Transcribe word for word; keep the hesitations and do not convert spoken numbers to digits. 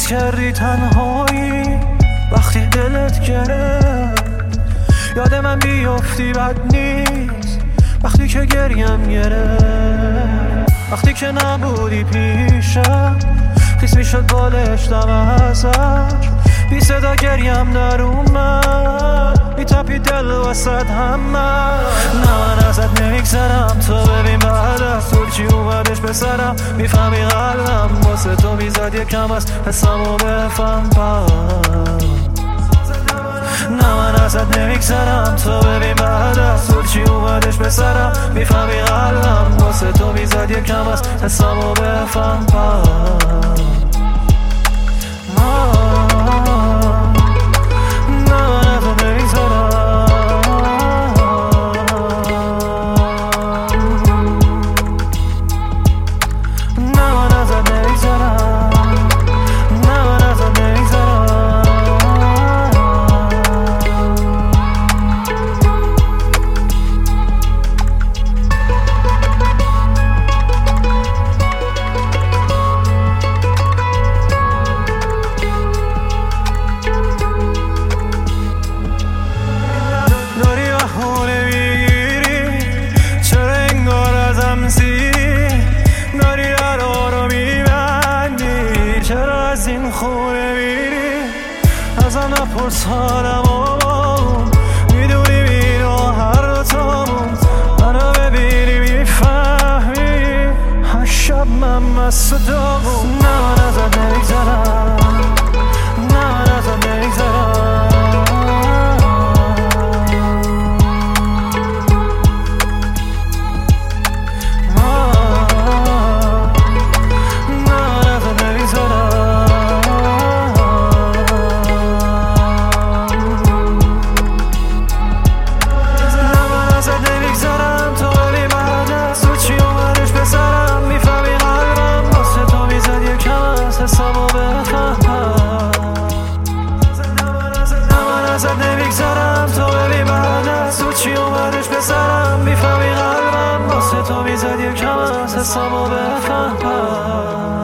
حس کردی تنهایی وقتی دلت گرفت، یاد من بیافتی بد نیست وقتی که گریم گرفت، وقتی که نبودی پیشم خیس میشد بالش دم ازش، بی صدا گریم در اومد بی تپی دل وسط همه. نه من ازت نمیگذرم تو ببین بعد از طول چی اومدش به سرم، میفهمی قلبم واسه تو میزد یکم از حسامو بفهم پس. نه من ازت نمیگذرم تو ببین بعد از طول چی اومدش به سرم، میفهمی قلبم واسه تو میزد یکم از حسامو بفهم پس. از این خونه میری ازم نپرس حالمو، میدونی اینو هر دوتامون منو ببینی میفهمی هر شب من مست و داغون. نه من ازت نمیگذرم، نه من ازت نمیگذرم. ازت نمیگذرم تو ببین بعد از تو چی اومدش به سرم، میفهمی قلبم واسه تو میزد یکم از حسامو بفهم.